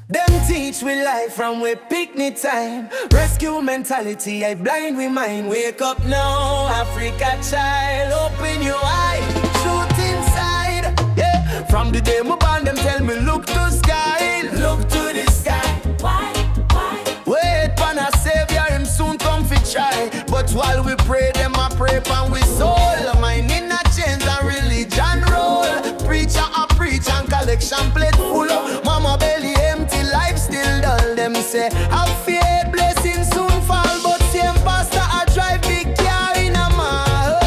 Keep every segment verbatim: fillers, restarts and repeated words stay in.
Them teach we life from we picnic time. Rescue mentality, I blind we mind. Wake up now, Africa child. Open your eye, shoot inside. Yeah, from the day my born, them tell me look to sky. Look to the sky. Why, why? Wait for a savior, him soon come fi try. But while we pray, them a pray pan we soul. Mine in a chains and religion roll. Preacher a preach and collection plate full up. Mama belly empty, life still dull. Them say have faith, blessings soon fall. But same pastor I drive big car in a mall.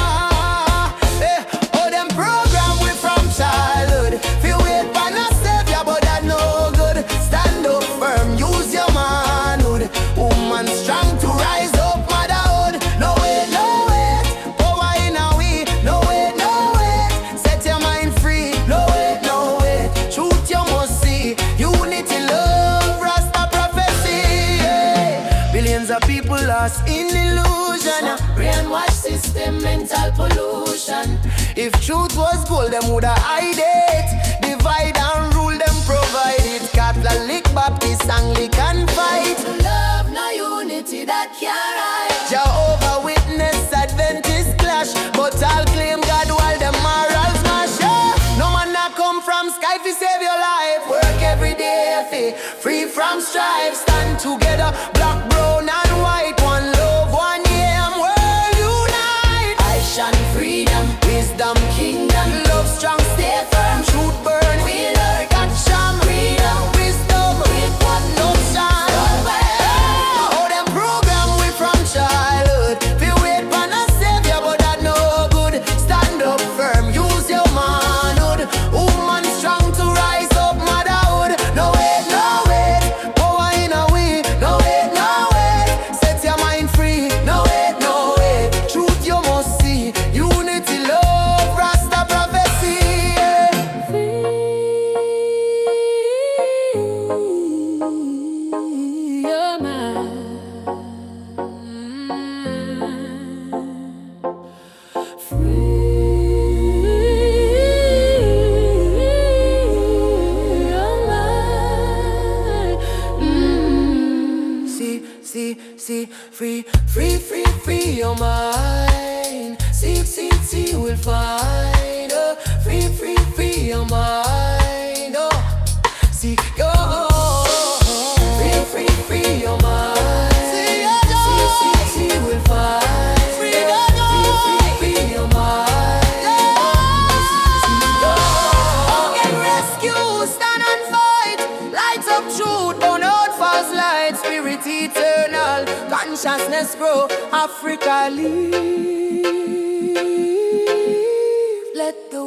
Eh, oh them program we from childhood. Feel wait for a savior, but that no good. Stand up firm, use your manhood. Woman strong to rise up, motherhood. No wait, no wait, power in a we. No wait, no wait, set your mind free. No wait, no wait, truth you must see. Unity, love, Rasta prophecy. Yeah. Billions of people lost in illusion. Brainwash system, mental pollution. If truth was gold, them woulda hide it. Divide and rule, them provide it. Catholic, Baptist, Anglican fight. No love, no unity, that can't ride. Jehovah Witness, Adventist clash. But I'll claim God while them morals smash. Yeah. No man not come from sky fi save your life. Work every day fi free from strife. Stand together, black, brown and white. One love, one aim, world unite. I shine freedom, Wisdom, kingdom, love strong, stay firm. truth burn. We learn Action, freedom, wisdom, with one love shine. well. Oh, them program we from childhood. Feel wait for a savior, but that no good. Stand up firm, use your manhood. Woman strong to rise up, motherhood. No wait, no wait, power in a we. No wait, no wait, set your mind free. No wait, no wait, truth you must see. Unity, love, Rasta prophecy. Yeah. Free your mind. Free your mind. Mm. See, see, see, free, free, free, free your mind. See, see, see, we'll find. Oh, free, free, free your mind. Oh, see, go. Free, free, free your mind. See, see, see, see, we'll find. Free, free, free your mind. See, go. Oh, get rescue, stand and fight. Lights up truth, burn out false light. Spirit eternal, consciousness grow. Africa live. Let the